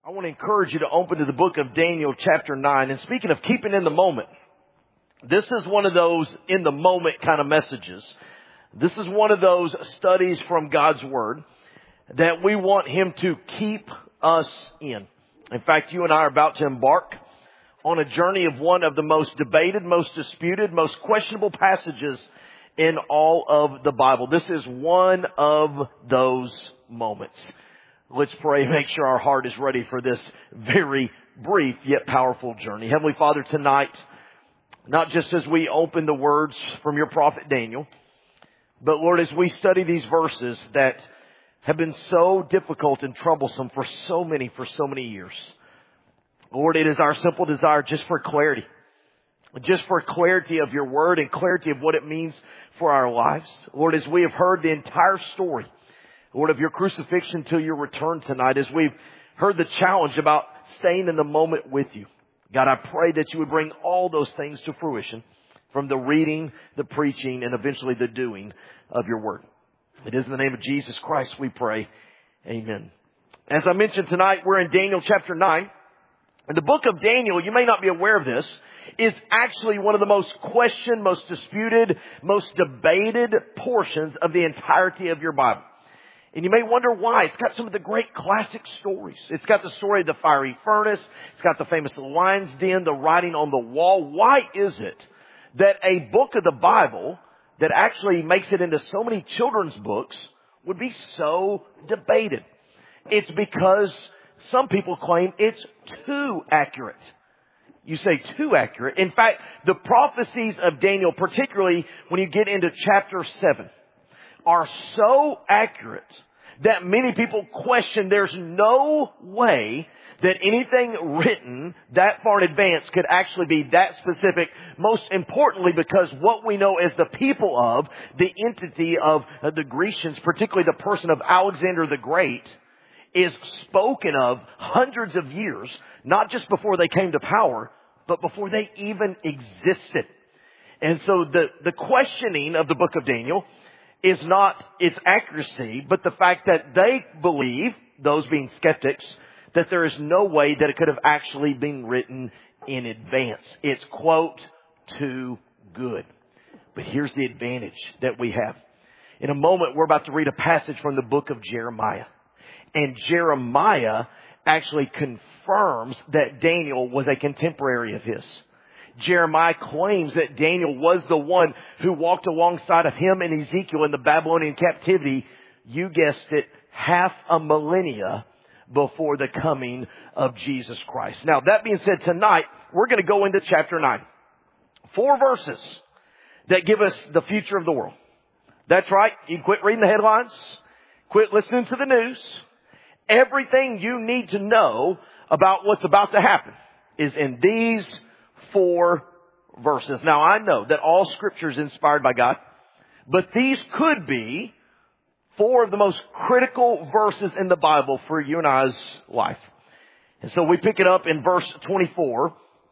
I want to encourage you to open to the book of Daniel chapter 9. And speaking of keeping in the moment, this is one of those in the moment kind of messages. This is one of those studies from God's Word that we want Him to keep us in. In fact, you and I are about to embark on a journey of one of the most debated, most disputed, most questionable passages in all of the Bible. This is one of those moments. Let's pray and make sure our heart is ready for this very brief yet powerful journey. Heavenly Father, tonight, not just as we open the words from your prophet Daniel, but Lord, as we study these verses that have been so difficult and troublesome for so many years. Lord, it is our simple desire just for clarity of your word and clarity of what it means for our lives. Lord, as we have heard the entire story, Lord, of your crucifixion till your return tonight, as we've heard the challenge about staying in the moment with you. God, I pray that you would bring all those things to fruition from the reading, the preaching, and eventually the doing of your word. It is in the name of Jesus Christ we pray. Amen. As I mentioned tonight, we're in Daniel chapter 9. And the book of Daniel, you may not be aware of this, is actually one of the most questioned, most disputed, most debated portions of the entirety of your Bible. And you may wonder why. It's got some of the great classic stories. It's got the story of the fiery furnace. It's got the famous lion's den, the writing on the wall. Why is it that a book of the Bible that actually makes it into so many children's books would be so debated? It's because some people claim it's too accurate. You say too accurate. In fact, the prophecies of Daniel, particularly when you get into chapter 7, are so accurate that many people question there's no way that anything written that far in advance could actually be that specific. Most importantly, because what we know as the people of, the entity of the Grecians, particularly the person of Alexander the Great, is spoken of hundreds of years, not just before they came to power, but before they even existed. And so the questioning of the book of Daniel is not its accuracy, but the fact that they believe, those being skeptics, that there is no way that it could have actually been written in advance. It's, quote, too good. But here's the advantage that we have. In a moment, we're about to read a passage from the book of Jeremiah. And Jeremiah actually confirms that Daniel was a contemporary of his. Jeremiah claims that Daniel was the one who walked alongside of him and Ezekiel in the Babylonian captivity, you guessed it, half a millennia before the coming of Jesus Christ. Now, that being said, tonight, we're going to go into chapter 9. 4 verses that give us the future of the world. That's right. You quit reading the headlines. Quit listening to the news. Everything you need to know about what's about to happen is in these 4 verses. Now, I know that all Scripture is inspired by God, but these could be 4 of the most critical verses in the Bible for you and I's life. And so we pick it up in verse 24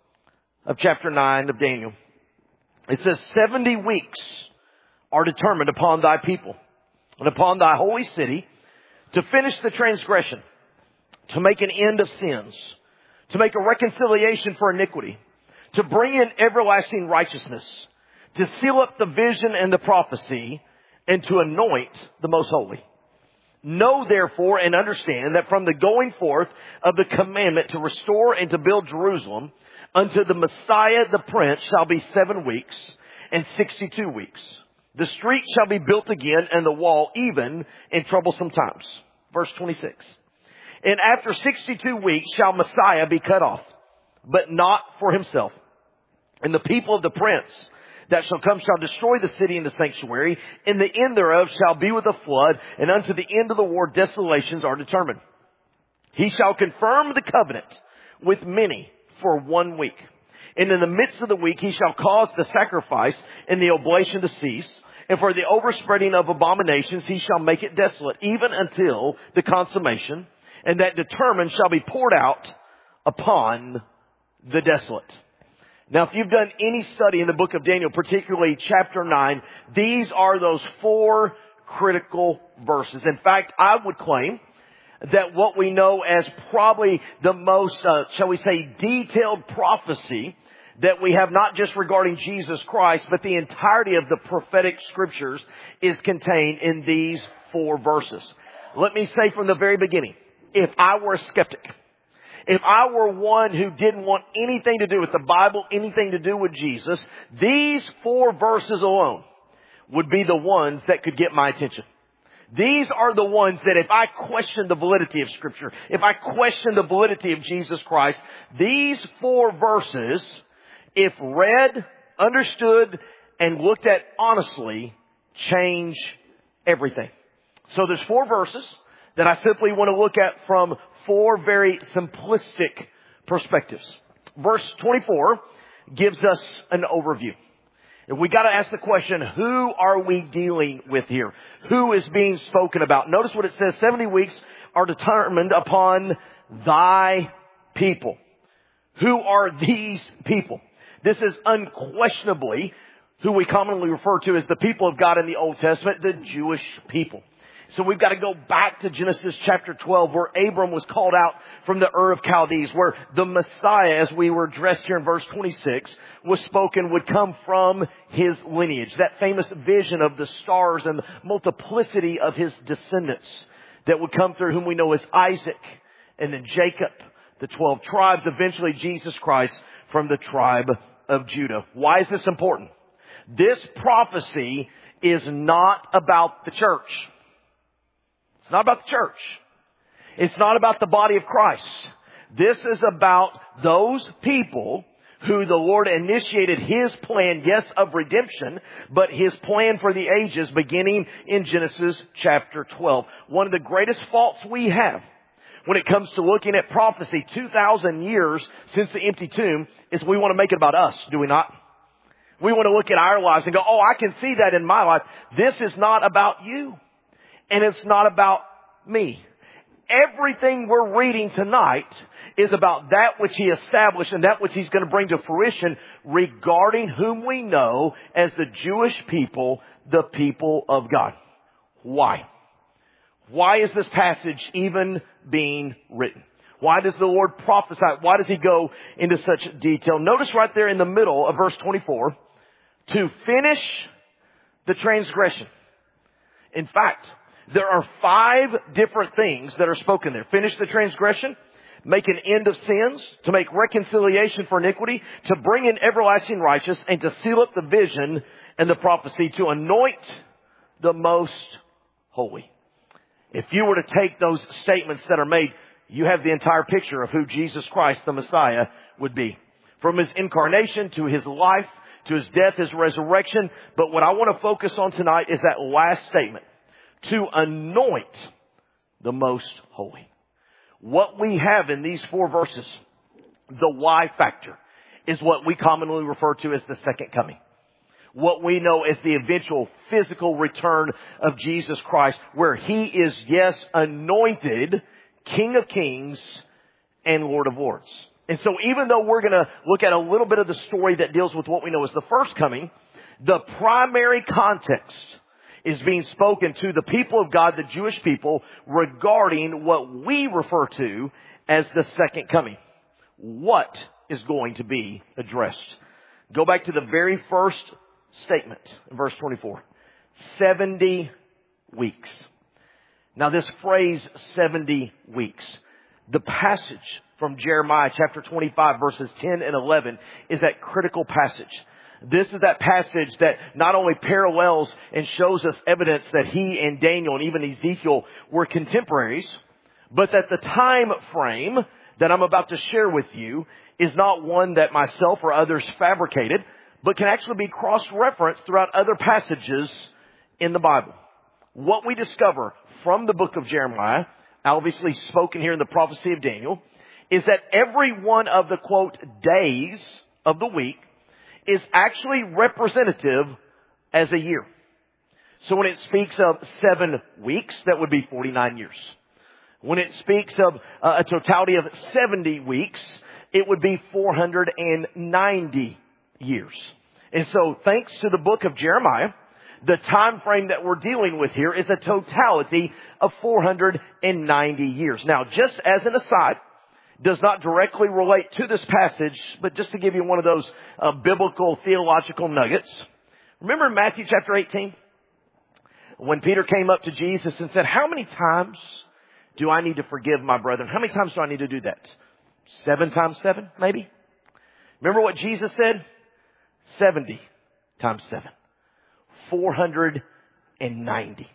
of chapter 9 of Daniel. It says, 70 weeks are determined upon thy people and upon thy holy city to finish the transgression, to make an end of sins, to make a reconciliation for iniquity, to bring in everlasting righteousness, to seal up the vision and the prophecy, and to anoint the most holy. Know therefore and understand that from the going forth of the commandment to restore and to build Jerusalem unto the Messiah the Prince shall be 7 weeks and 62 weeks. The street shall be built again and the wall even in troublesome times. Verse 26. And after 62 weeks shall Messiah be cut off, but not for himself. And the people of the prince that shall come shall destroy the city and the sanctuary, and the end thereof shall be with a flood, and unto the end of the war desolations are determined. He shall confirm the covenant with many for 1 week. And in the midst of the week he shall cause the sacrifice and the oblation to cease, and for the overspreading of abominations he shall make it desolate, even until the consummation, and that determined shall be poured out upon the desolate. Now, if you've done any study in the book of Daniel, particularly chapter 9, these are those 4 critical verses. In fact, I would claim that what we know as probably the most, shall we say, detailed prophecy that we have, not just regarding Jesus Christ, but the entirety of the prophetic scriptures, is contained in these 4 verses. Let me say from the very beginning, if I were a skeptic, if I were one who didn't want anything to do with the Bible, anything to do with Jesus, these 4 verses alone would be the ones that could get my attention. These are the ones that if I question the validity of Scripture, if I question the validity of Jesus Christ, these 4 verses, if read, understood, and looked at honestly, change everything. So there's 4 verses that I simply want to look at from 4 very simplistic perspectives. Verse 24 gives us an overview. And we got to ask the question, who are we dealing with here? Who is being spoken about? Notice what it says, 70 weeks are determined upon thy people. Who are these people? This is unquestionably who we commonly refer to as the people of God in the Old Testament, the Jewish people. So we've got to go back to Genesis chapter 12, where Abram was called out from the Ur of Chaldees, where the Messiah, as we were addressed here in verse 26, was spoken would come from his lineage. That famous vision of the stars and the multiplicity of his descendants that would come through, whom we know as Isaac and then Jacob, the 12 tribes, eventually Jesus Christ from the tribe of Judah. Why is this important? This prophecy is not about the church. It's not about the church. It's not about the body of Christ. This is about those people who the Lord initiated His plan, yes, of redemption, but His plan for the ages beginning in Genesis chapter 12. One of the greatest faults we have when it comes to looking at prophecy 2,000 years since the empty tomb is we want to make it about us, do we not? We want to look at our lives and go, oh, I can see that in my life. This is not about you. And it's not about me. Everything we're reading tonight is about that which He established and that which He's going to bring to fruition regarding whom we know as the Jewish people, the people of God. Why? Why is this passage even being written? Why does the Lord prophesy? Why does He go into such detail? Notice right there in the middle of verse 24, to finish the transgression. In fact, there are 5 different things that are spoken there. Finish the transgression, make an end of sins, to make reconciliation for iniquity, to bring in everlasting righteousness, and to seal up the vision and the prophecy, to anoint the most holy. If you were to take those statements that are made, you have the entire picture of who Jesus Christ, the Messiah, would be. From His incarnation to His life, to His death, His resurrection. But what I want to focus on tonight is that last statement. To anoint the most holy. What we have in these 4 verses, the why factor, is what we commonly refer to as the second coming. What we know as the eventual physical return of Jesus Christ, where He is, yes, anointed King of Kings and Lord of Lords. And so even though we're going to look at a little bit of the story that deals with what we know as the first coming, the primary context is being spoken to the people of God, the Jewish people, regarding what we refer to as the second coming. What is going to be addressed? Go back to the very first statement in verse 24. 70 weeks. Now this phrase, 70 weeks, the passage from Jeremiah chapter 25 verses 10 and 11 is that critical passage. This is that passage that not only parallels and shows us evidence that he and Daniel and even Ezekiel were contemporaries, but that the time frame that I'm about to share with you is not one that myself or others fabricated, but can actually be cross-referenced throughout other passages in the Bible. What we discover from the book of Jeremiah, obviously spoken here in the prophecy of Daniel, is that every one of the, quote, days of the week is actually representative as a year. So when it speaks of 7 weeks, that would be 49 years. When it speaks of a totality of 70 weeks, it would be 490 years. And so thanks to the book of Jeremiah, The time frame that we're dealing with here is a totality of 490 years. Now, just as an aside, does not directly relate to this passage, but just to give you one of those biblical theological nuggets. Remember in Matthew chapter 18? When Peter came up to Jesus and said, how many times do I need to forgive my brethren? How many times do I need to do that? 7 times 7, maybe? Remember what Jesus said? 70 times 7. 490.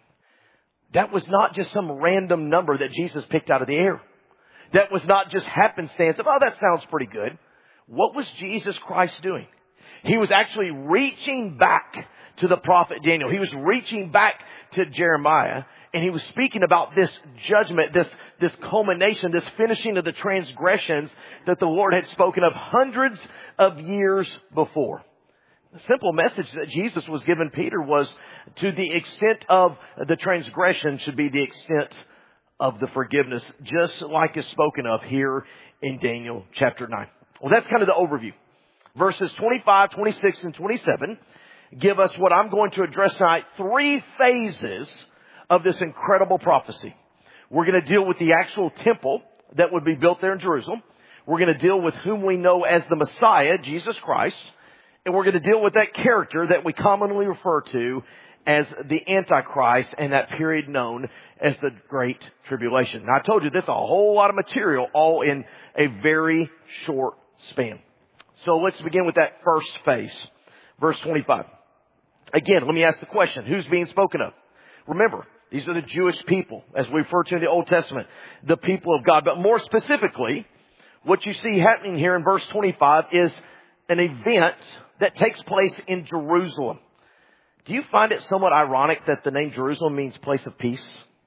That was not just some random number that Jesus picked out of the air. That was not just happenstance of, oh, that sounds pretty good. What was Jesus Christ doing? He was actually reaching back to the prophet Daniel. He was reaching back to Jeremiah, and he was speaking about this judgment, this culmination, this finishing of the transgressions that the Lord had spoken of hundreds of years before. The simple message that Jesus was giving Peter was, to the extent of the transgression should be the extent of the forgiveness, just like is spoken of here in Daniel chapter 9. Well, that's kind of the overview. Verses 25, 26, and 27 give us what I'm going to address tonight, 3 phases of this incredible prophecy. We're going to deal with the actual temple that would be built there in Jerusalem. We're going to deal with whom we know as the Messiah, Jesus Christ. And we're going to deal with that character that we commonly refer to as the Antichrist, and that period known as the Great Tribulation. Now, I told you, that's a whole lot of material, all in a very short span. So let's begin with that first phase. Verse 25. Again, let me ask the question, who's being spoken of? Remember, these are the Jewish people, as we refer to in the Old Testament, the people of God. But more specifically, what you see happening here in verse 25 is an event that takes place in Jerusalem. Do you find it somewhat ironic that the name Jerusalem means place of peace,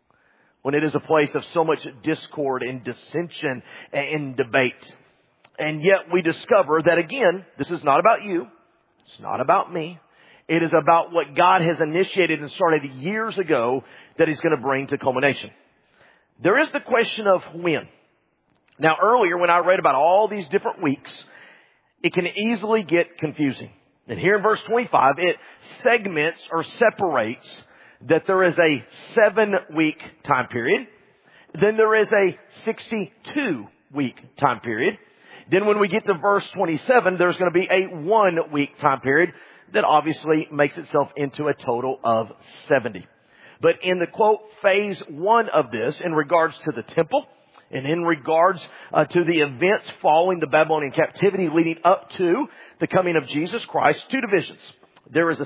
when it is a place of so much discord and dissension and debate? And yet we discover that, again, this is not about you. It's not about me. It is about what God has initiated and started years ago that He's going to bring to culmination. There is the question of when. Now, earlier when I read about all these different weeks, it can easily get confusing. And here in verse 25, it segments or separates that there is a 7-week time period. Then there is a 62-week time period. Then when we get to verse 27, there's going to be a 1-week time period that obviously makes itself into a total of 70. But in the quote, phase 1 of this, in regards to the temple, and in regards to the events following the Babylonian captivity leading up to the coming of Jesus Christ, 2 divisions. There is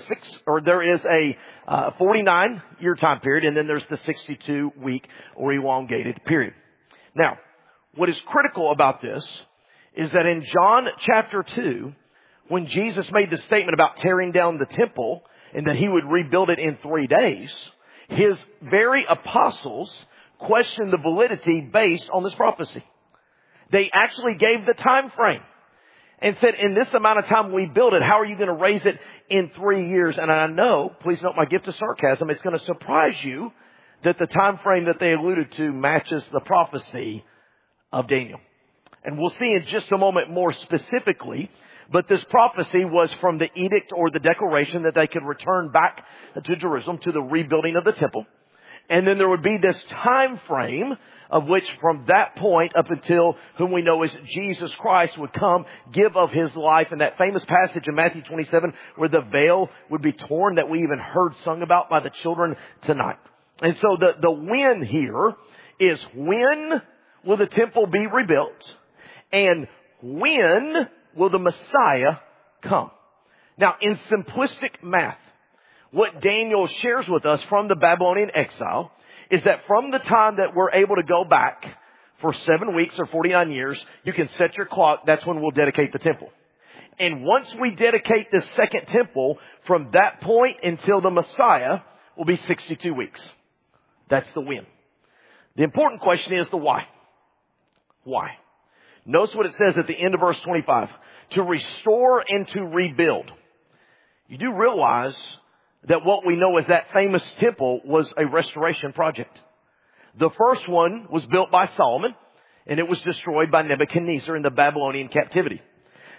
a 49-year time period, and then there's the 62-week or elongated period. Now, what is critical about this is that in John chapter 2, when Jesus made the statement about tearing down the temple and that He would rebuild it in 3 days, His very apostles questioned the validity based on this prophecy. They actually gave the time frame and said, in this amount of time we build it, how are you going to raise it in 3 years? And I know, please note my gift of sarcasm, it's going to surprise you that the time frame that they alluded to matches the prophecy of Daniel. And we'll see in just a moment more specifically, but this prophecy was from the edict or the declaration that they could return back to Jerusalem, to the rebuilding of the temple. And then there would be this time frame of which from that point up until whom we know as Jesus Christ would come, give of His life. And that famous passage in Matthew 27 where the veil would be torn that we even heard sung about by the children tonight. And so the when here is, when will the temple be rebuilt? And when will the Messiah come? Now, in simplistic math, what Daniel shares with us from the Babylonian exile is that from the time that we're able to go back for 7 weeks or 49 years, you can set your clock. That's when we'll dedicate the temple. And once we dedicate the second temple, from that point until the Messiah will be 62 weeks. That's the when. The important question is the why. Why? Notice what it says at the end of verse 25. To restore and to rebuild. You do realize that what we know as that famous temple was a restoration project. The first one was built by Solomon, and it was destroyed by Nebuchadnezzar in the Babylonian captivity.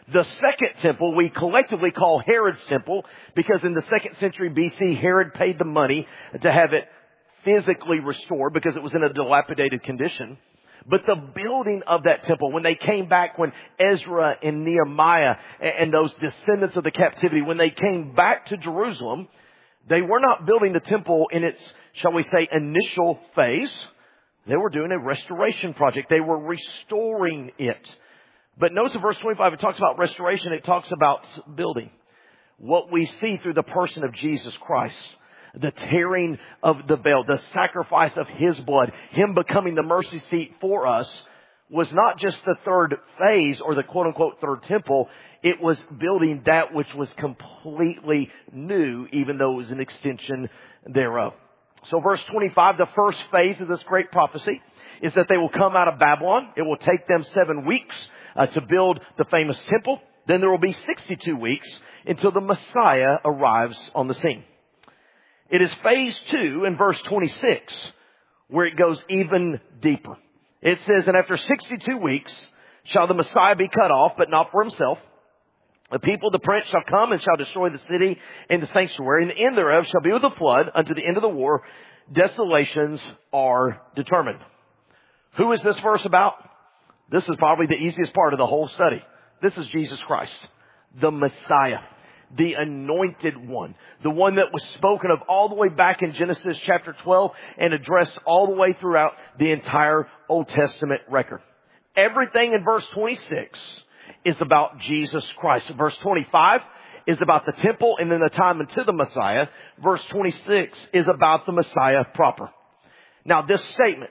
The second temple we collectively call Herod's temple because in the 2nd century BC, Herod paid the money to have it physically restored because it was in a dilapidated condition. But the building of that temple, when they came back, when Ezra and Nehemiah and those descendants of the captivity, when they came back to Jerusalem, they were not building the temple in its, shall we say, initial phase. They were doing a restoration project. They were restoring it. But notice in verse 25, it talks about restoration. It talks about building. What we see through the person of Jesus Christ, the tearing of the veil, the sacrifice of His blood, Him becoming the mercy seat for us, was not just the third phase or the quote-unquote third temple. It was building that which was completely new, even though it was an extension thereof. So verse 25, the first phase of this great prophecy is that they will come out of Babylon. It will take them 7 weeks to build the famous temple. Then there will be 62 weeks until the Messiah arrives on the scene. It is phase 2 in verse 26 where it goes even deeper. It says, and after 62 weeks shall the Messiah be cut off, but not for himself. The people of the prince shall come and shall destroy the city and the sanctuary, and the end thereof shall be with a flood unto the end of the war. Desolations are determined. Who is this verse about? This is probably the easiest part of the whole study. This is Jesus Christ, the Messiah, the anointed one, the one that was spoken of all the way back in Genesis chapter 12 and addressed all the way throughout the entire Old Testament record. Everything in verse 26 is about Jesus Christ. Verse 25 is about the temple and then the time unto the Messiah. Verse 26 is about the Messiah proper. Now this statement,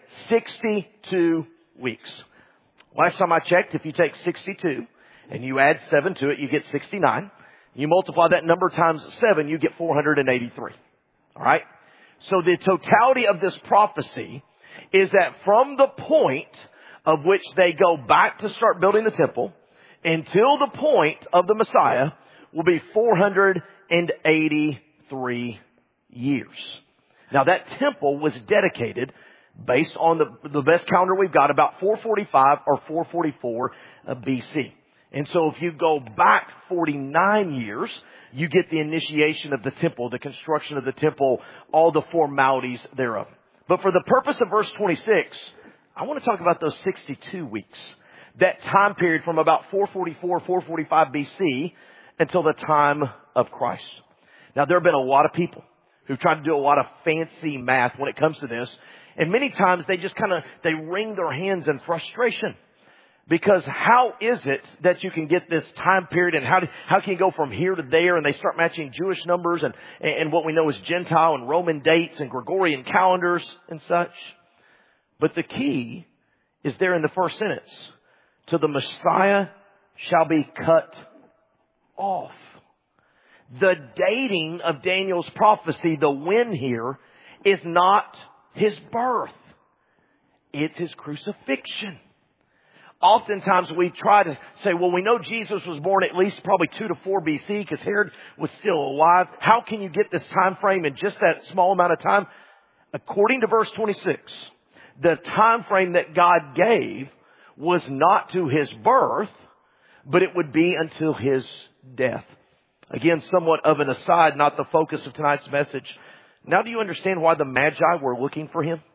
62 weeks. Last time I checked, if you take 62 and you add 7 to it, you get 69. You multiply that number times 7, you get 483. All right? So the totality of this prophecy is that from the point of which they go back to start building the temple until the point of the Messiah will be 483 years. Now that temple was dedicated based on the best calendar we've got about 445 or 444 BC. And so if you go back 49 years, you get the initiation of the temple, the construction of the temple, all the formalities thereof. But for the purpose of verse 26, I want to talk about those 62 weeks. That time period from about 444, 445 BC until the time of Christ. Now there have been a lot of people who tried to do a lot of fancy math when it comes to this. And many times they just they wring their hands in frustration. Because how is it that you can get this time period and how can you go from here to there and they start matching Jewish numbers and what we know is Gentile and Roman dates and Gregorian calendars and such. But the key is there in the first sentence. So the Messiah shall be cut off. The dating of Daniel's prophecy, the when here, is not his birth. It's his crucifixion. Oftentimes we try to say, well, we know Jesus was born at least probably 2 to 4 BC because Herod was still alive. How can you get this time frame in just that small amount of time? According to verse 26, the time frame that God gave was not to his birth, but it would be until his death. Again, somewhat of an aside, not the focus of tonight's message. Now do you understand why the Magi were looking for him?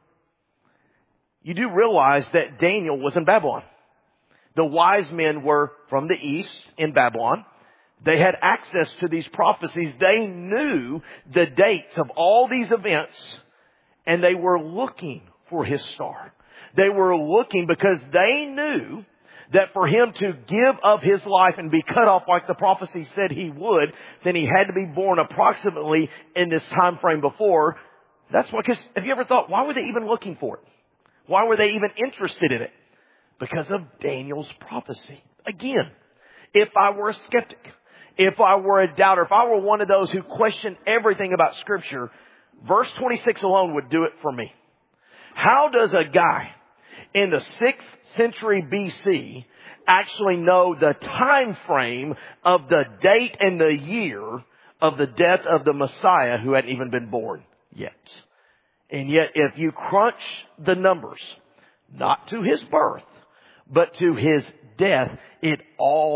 You do realize that Daniel was in Babylon. The wise men were from the east in Babylon. They had access to these prophecies. They knew the dates of all these events, and they were looking for his star. They were looking because they knew that for him to give of his life and be cut off like the prophecy said he would, then he had to be born approximately in this time frame before. That's why, because have you ever thought, why were they even looking for it? Why were they even interested in it? Because of Daniel's prophecy. Again, if I were a skeptic, if I were a doubter, if I were one of those who questioned everything about Scripture, verse 26 alone would do it for me. How does a guy in the 6th century BC actually know the time frame of the date and the year of the death of the Messiah who hadn't even been born yet? And yet if you crunch the numbers, not to his birth, but to his death, it all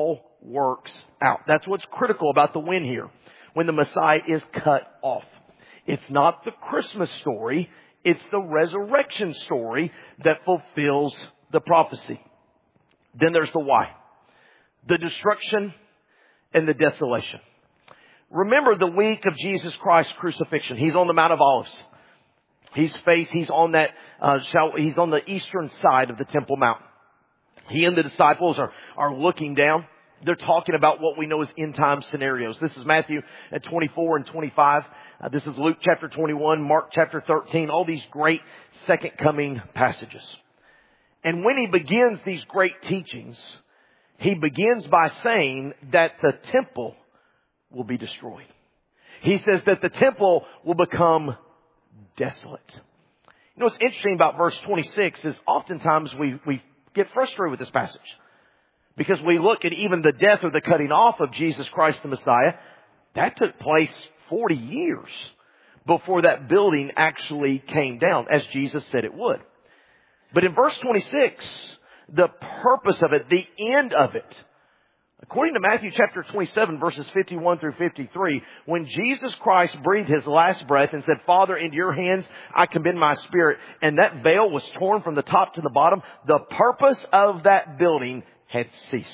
works out. That's what's critical about the when here. When the Messiah is cut off. It's not the Christmas story. It's the resurrection story that fulfills the prophecy. Then there's the why. The destruction and the desolation. Remember the week of Jesus Christ's crucifixion. He's on the Mount of Olives. He's on that, he's on the eastern side of the Temple Mount. He and the disciples are looking down. They're talking about what we know as end time scenarios. This is Matthew at 24 and 25. This is Luke chapter 21, Mark chapter 13, all these great second coming passages. And when he begins these great teachings, he begins by saying that the temple will be destroyed. He says that the temple will become desolate. You know what's interesting about verse 26 is oftentimes we get frustrated with this passage. Because we look at even the death or the cutting off of Jesus Christ the Messiah, that took place 40 years before that building actually came down, as Jesus said it would. But in verse 26, the purpose of it, the end of it, according to Matthew chapter 27, verses 51 through 53, when Jesus Christ breathed his last breath and said, Father, into your hands I commend my spirit, and that veil was torn from the top to the bottom, the purpose of that building had ceased.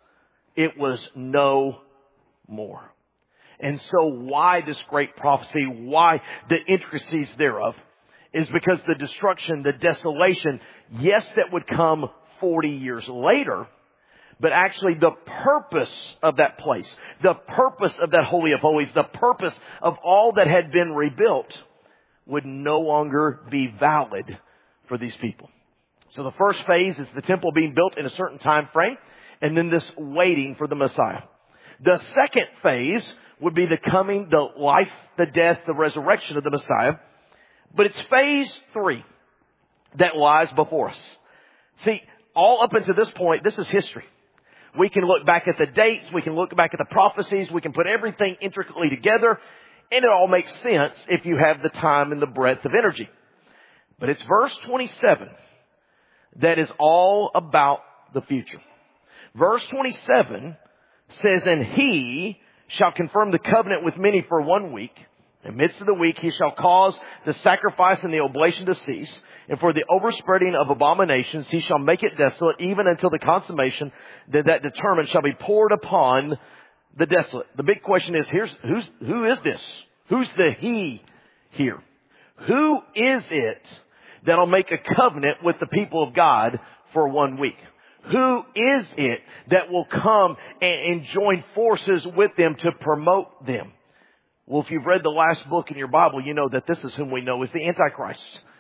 It was no more. And so why this great prophecy, why the intricacies thereof, is because the destruction, the desolation, yes, that would come 40 years later, but actually the purpose of that place, the purpose of that Holy of Holies, the purpose of all that had been rebuilt would no longer be valid for these people. So the first phase is the temple being built in a certain time frame, and then this waiting for the Messiah. The second phase would be the coming, the life, the death, the resurrection of the Messiah. But it's phase 3 that lies before us. See, all up until this point, this is history. We can look back at the dates, we can look back at the prophecies, we can put everything intricately together, and it all makes sense if you have the time and the breadth of energy. But it's verse 27 that is all about the future. Verse 27 says, And he shall confirm the covenant with many for 1 week. In the midst of the week he shall cause the sacrifice and the oblation to cease. And for the overspreading of abominations he shall make it desolate, even until the consummation that determined shall be poured upon the desolate. The big question is, who is this? Who's the he here? Who is it that'll make a covenant with the people of God for 1 week? Who is it that will come and join forces with them to promote them? Well, if you've read the last book in your Bible, you know that this is whom we know as the Antichrist.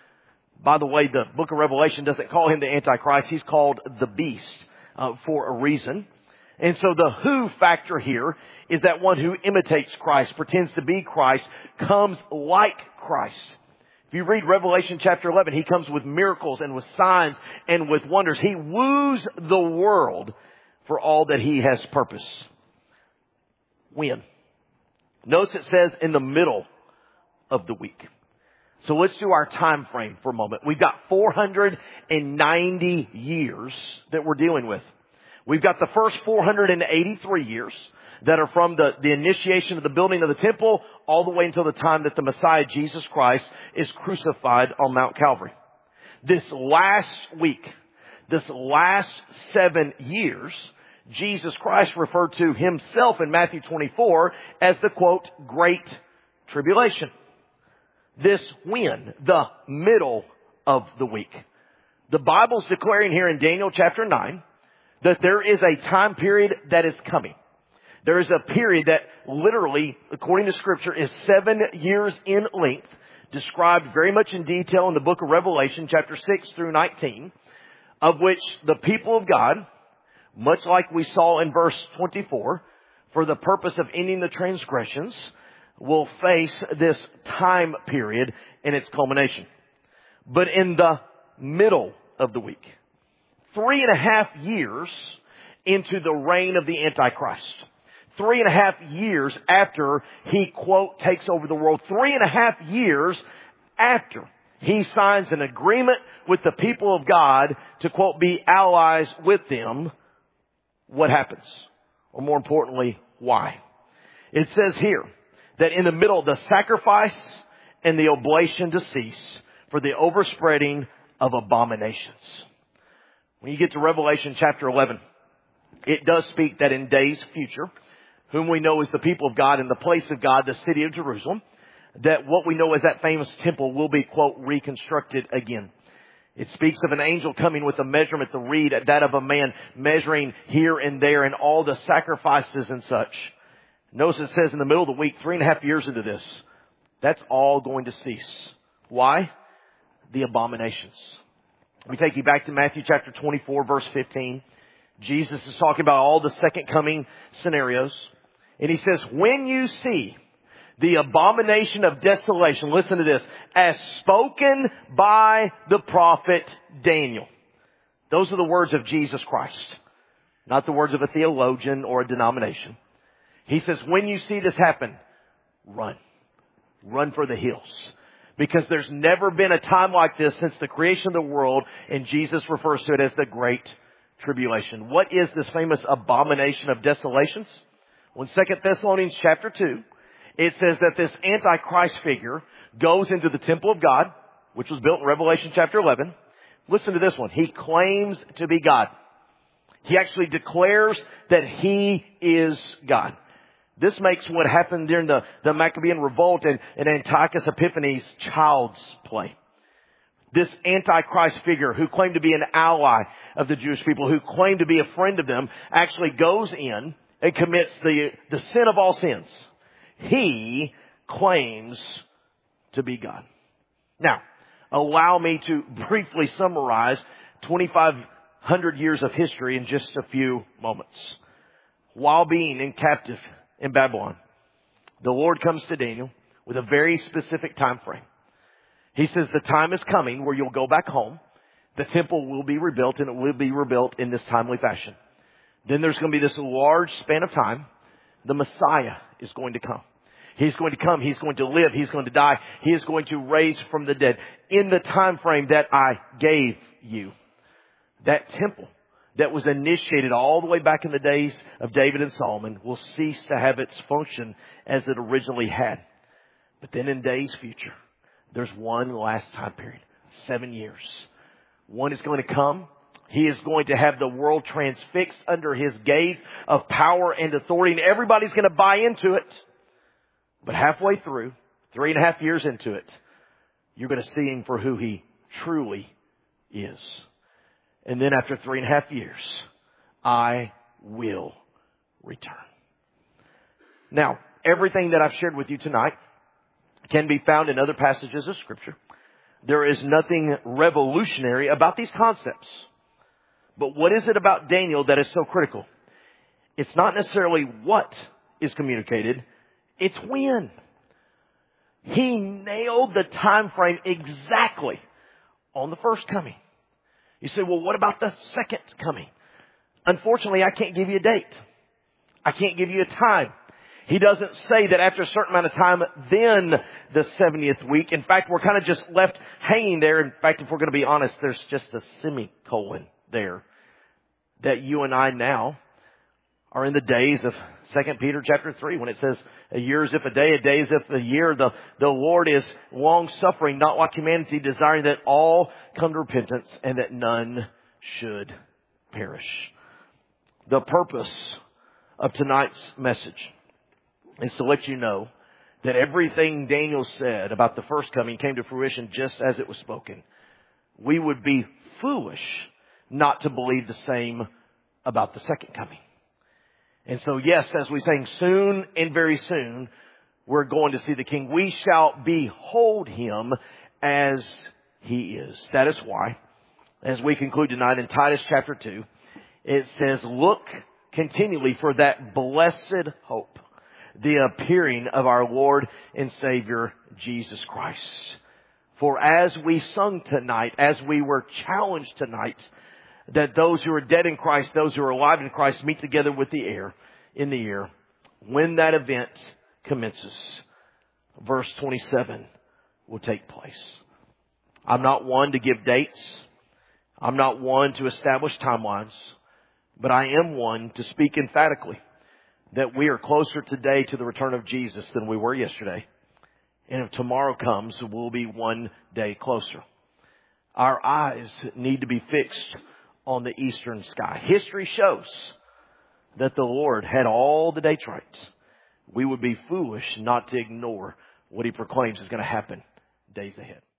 By the way, the book of Revelation doesn't call him the Antichrist. He's called the Beast for a reason. And so the who factor here is that one who imitates Christ, pretends to be Christ, comes like Christ. If you read Revelation chapter 11, he comes with miracles and with signs and with wonders. He woos the world for all that he has purpose. When? Notice it says in the middle of the week. So let's do our time frame for a moment. We've got 490 years that we're dealing with. We've got the first 483 years that are from the initiation of the building of the temple all the way until the time that the Messiah, Jesus Christ, is crucified on Mount Calvary. This last week, this last 7 years, Jesus Christ referred to himself in Matthew 24 as the, quote, Great Tribulation. This when? The middle of the week. The Bible's declaring here in Daniel chapter 9 that there is a time period that is coming. There is a period that literally, according to Scripture, is 7 years in length, described very much in detail in the book of Revelation, chapter 6 through 19, of which the people of God, much like we saw in verse 24, for the purpose of ending the transgressions, will face this time period in its culmination. But in the middle of the week, 3.5 years into the reign of the Antichrist, 3.5 years after he, quote, takes over the world, 3.5 years after he signs an agreement with the people of God to, quote, be allies with them, what happens? Or more importantly, why? It says here that in the middle, the sacrifice and the oblation to cease for the overspreading of abominations. When you get to Revelation chapter 11, it does speak that in days future, whom we know as the people of God in the place of God, the city of Jerusalem, that what we know as that famous temple will be, quote, reconstructed again. It speaks of an angel coming with a measurement, the reed, that of a man measuring here and there and all the sacrifices and such. Notice it says in the middle of the week, 3.5 years into this, that's all going to cease. Why? The abominations. Let me take you back to Matthew chapter 24, verse 15. Jesus is talking about all the second coming scenarios. And he says, when you see the abomination of desolation, listen to this, as spoken by the prophet Daniel. Those are the words of Jesus Christ, not the words of a theologian or a denomination. He says, when you see this happen, run. Run for the hills. Because there's never been a time like this since the creation of the world, and Jesus refers to it as the Great Tribulation. What is this famous abomination of desolations? Well, in 2 Thessalonians chapter 2, it says that this Antichrist figure goes into the temple of God, which was built in Revelation chapter 11. Listen to this one. He claims to be God. He actually declares that he is God. This makes what happened during the Maccabean revolt and Antiochus Epiphanes child's play. This Antichrist figure who claimed to be an ally of the Jewish people, who claimed to be a friend of them, actually goes in and commits the sin of all sins. He claims to be God. Now, allow me to briefly summarize 2,500 years of history in just a few moments. While being in captive in Babylon, the Lord comes to Daniel with a very specific time frame. He says the time is coming where you'll go back home. The temple will be rebuilt, and it will be rebuilt in this timely fashion. Then there's going to be this large span of time. The Messiah is going to come. He's going to come. He's going to live. He's going to die. He is going to raise from the dead in the time frame that I gave you. That temple that was initiated all the way back in the days of David and Solomon will cease to have its function as it originally had. But then in days future, there's one last time period, 7 years. One is going to come. He is going to have the world transfixed under his gaze of power and authority, and everybody's going to buy into it. But halfway through, 3.5 years into it, you're going to see him for who he truly is. And then after 3.5 years, I will return. Now, everything that I've shared with you tonight can be found in other passages of Scripture. There is nothing revolutionary about these concepts. But what is it about Daniel that is so critical? It's not necessarily what is communicated, it's when. He nailed the time frame exactly on the first coming. You say, well, what about the second coming? Unfortunately, I can't give you a date. I can't give you a time. He doesn't say that after a certain amount of time, then the 70th week. In fact, we're kind of just left hanging there. In fact, if we're going to be honest, there's just a semicolon there that you and I now are in the days of 2 Peter chapter 3 when it says a year as if a day as if a year. The Lord is long suffering, not like humanity, desiring that all come to repentance and that none should perish. The purpose of tonight's message is to let you know that everything Daniel said about the first coming came to fruition just as it was spoken. We would be foolish not to believe the same about the second coming. And so, yes, as we sang, soon and very soon, we're going to see the King. We shall behold him as he is. That is why, as we conclude tonight in Titus chapter 2, it says, look continually for that blessed hope, the appearing of our Lord and Savior, Jesus Christ. For as we sung tonight, as we were challenged tonight, that those who are dead in Christ, those who are alive in Christ, meet together with the air, in the air, when that event commences. Verse 27 will take place. I'm not one to give dates. I'm not one to establish timelines. But I am one to speak emphatically that we are closer today to the return of Jesus than we were yesterday. And if tomorrow comes, we'll be one day closer. Our eyes need to be fixed on the eastern sky. History shows that the Lord had all the dates right. We would be foolish not to ignore what He proclaims is going to happen days ahead.